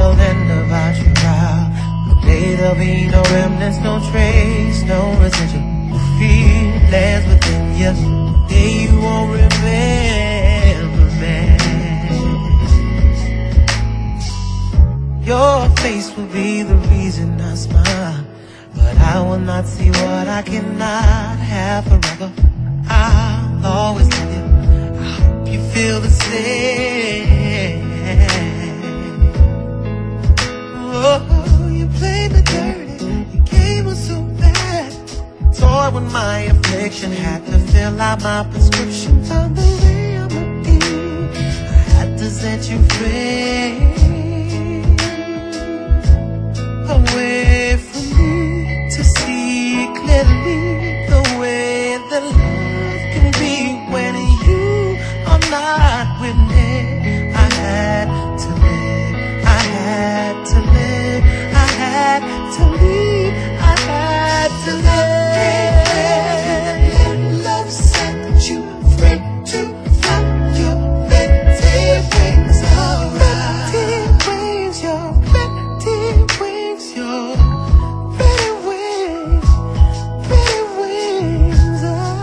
settled and about your brow. One day there'll be no remnants, no trace, no residual feelings within you. One day you won't remember me. Your face will be the reason I smile, but I will not see what I cannot have forever. I'll always love you. I hope you feel the same. Oh, you played me dirty, you game was so bad. Toyed with my affliction, had to fill out my prescription. Found the remedy, I had to set you free. Away from me to see clearly the way that love can be when you are not with me. I had to live, I had to live, I had to leave, I had to live. Love set you free to fly your pretty wings around. Pretty wings, your pretty wings, your pretty wings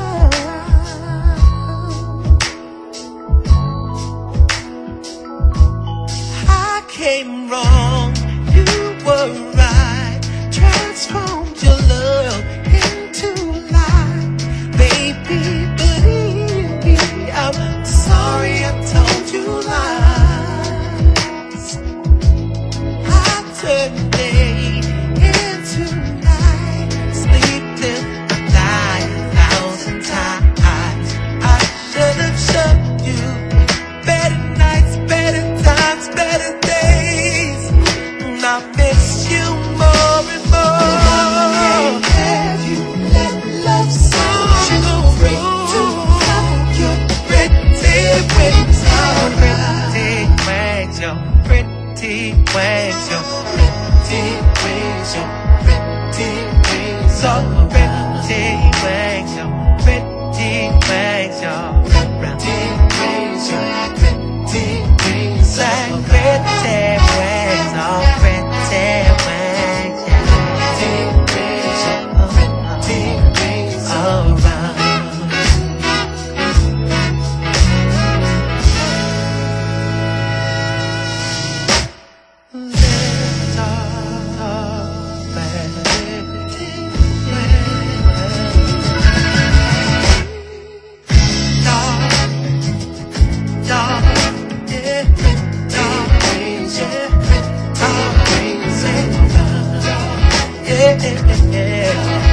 around. I came wrong, you were right. Transformed your love into light. Baby, believe me, I'm sorry I told you lies. I turned day into night, sleep till I die 1,000 times. I should have shown you better nights, better times, better days. And I miss you more and more. Have you let love set you free to fly your pretty wings around? Pretty wings, your pretty wings, your pretty wings, your pretty wings, so pretty wings, your pretty wings, your pretty wings, your pretty wings, so pretty wings, oh pretty wings, yeah. Pretty wings, around. Yeah.